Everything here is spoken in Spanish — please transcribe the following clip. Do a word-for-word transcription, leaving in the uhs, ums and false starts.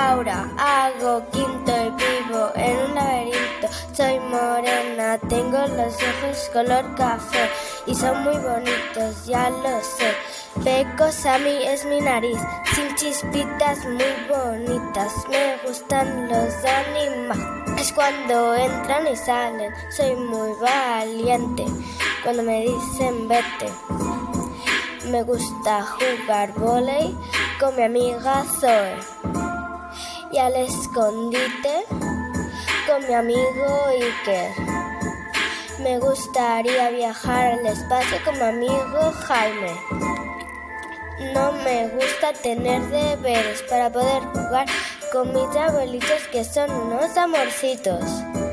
Laura, hago quinto y vivo en un laberinto. Soy morena, tengo los ojos color café y son muy bonitos, ya lo sé. Peco Sammy es mi nariz, sin chispitas muy bonitas. Me gustan los animales cuando entran y salen. Soy muy valiente cuando me dicen vete. Me gusta jugar vóley con mi amiga Zoe y al escondite con mi amigo Iker. Me gustaría viajar al espacio con mi amigo Jaime. No me gusta tener deberes para poder jugar con mis abuelitos que son unos amorcitos.